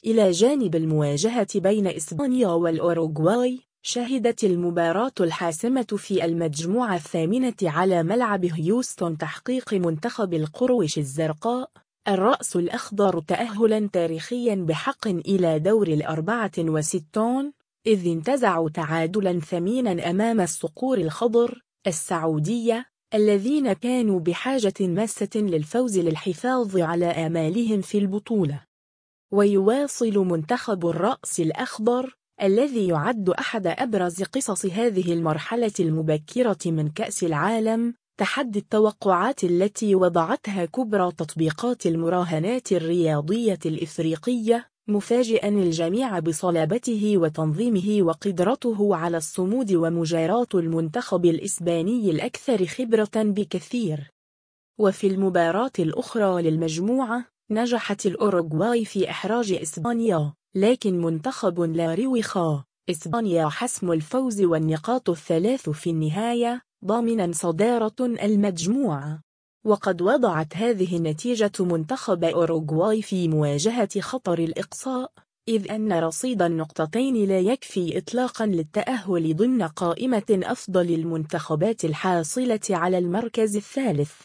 إلى جانب المواجهة بين إسبانيا والأوروغواي، شهدت المباراة الحاسمة في المجموعة الثامنة على ملعب هيوستن تحقيق منتخب القروش الزرقاء الرأس الأخضر تأهلاً تاريخياً بحق إلى دور 64، إذ انتزعوا تعادلاً ثميناً أمام الصقور الخضر السعودية الذين كانوا بحاجة ماسة للفوز للحفاظ على آمالهم في البطولة. ويواصل منتخب الرأس الأخضر الذي يعد أحد أبرز قصص هذه المرحلة المبكرة من كأس العالم تحدي التوقعات التي وضعتها كبرى تطبيقات المراهنات الرياضية الإفريقية، مفاجئا الجميع بصلابته وتنظيمه وقدرته على الصمود، ومجاراة المنتخب الإسباني الأكثر خبرة بكثير. وفي المباراة الأخرى للمجموعة نجحت الأوروغواي في إحراج إسبانيا، لكن منتخب لا روخا إسبانيا حسم الفوز والنقاط الثلاث في النهاية ضامنا صدارة المجموعة. وقد وضعت هذه النتيجة منتخب أوروغواي في مواجهة خطر الإقصاء، إذ أن رصيد النقطتين لا يكفي إطلاقا للتأهل ضمن قائمة أفضل المنتخبات الحاصلة على المركز الثالث.